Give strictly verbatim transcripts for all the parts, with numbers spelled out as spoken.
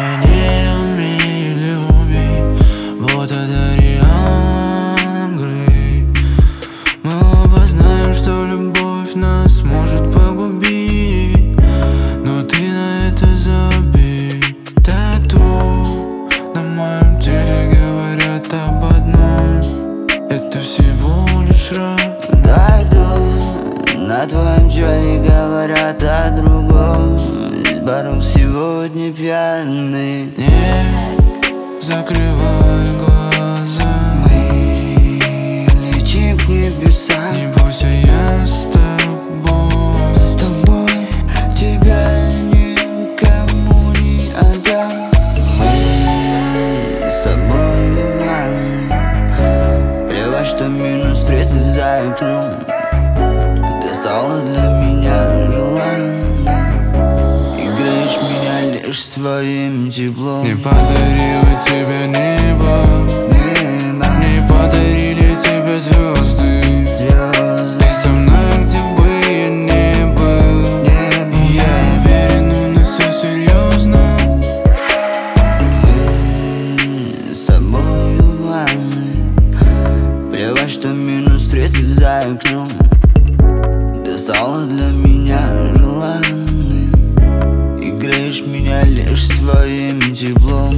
я не умею любить, вот это реангры. Мы оба знаем, что любовь нас может погубить, но ты на это забей. Тату на моем теле говорят об одном: это всего лишь рай. Тату на твоем теле говорят о другом. Из баров сегодня пьяный. Не закрывай глаза, мы летим к небесам. не бойся, я с тобой. С тобой тебя никому не отдам. Мы с тобой в ванной. Плевать, что минус тридцать за окном. Ты стала для меня желанной. Играешь меня лишь своим теплом. Не подарила тебе небо, Небо, не подарили тебе звезды. звезды, Ты со мной, где бы я не был. небо. Я уверен, у нас все серьезно. Мы с тобой в ванной. Плевать, что минус тридцать за окном. Ты стала для меня желанной. Играешь меня лишь своим теплом.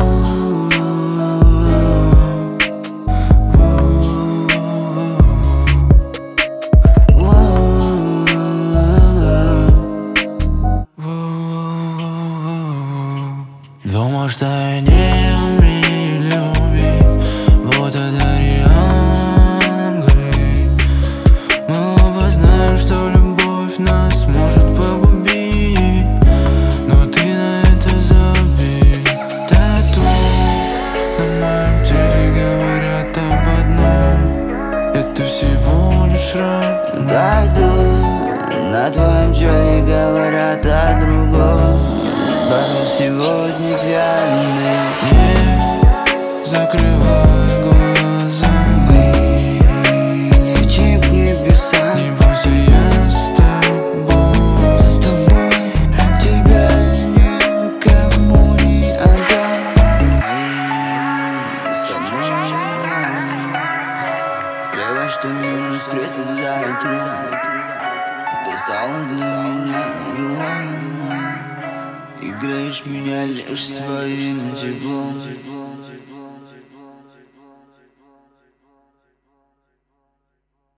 Думал, что я не умею любить, вот это реангры. Мы оба знаем, что любовь нас может погубить, но ты на это забей. Тату на моем теле говорят об одном: это всего лишь рай. Тату на твоем теле говорят о другом. Баров сегодня пьяный. Не закрывай глаза, мы летим к небесам. не бойся, я с тобой. С тобой тебя никому не отдам. Мы с тобой в ванной. Плевать, что минус тридцать за окном. Ты стала для меня желанной. Играешь меня лишь своим теплом.